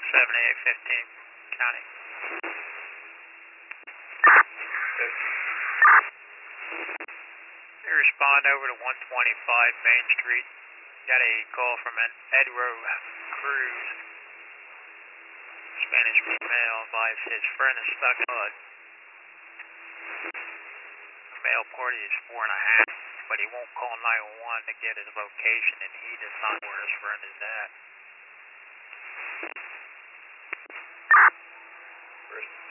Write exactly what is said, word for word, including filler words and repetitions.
seventy-eight fifteen, county. You respond over to one twenty-five Main Street. Got a call from an Edro Cruz. Spanish female advised his friend is stuck in mud. The male party is four and a half, but he won't call nine one one to get his location, and he does not know where his friend is at. First.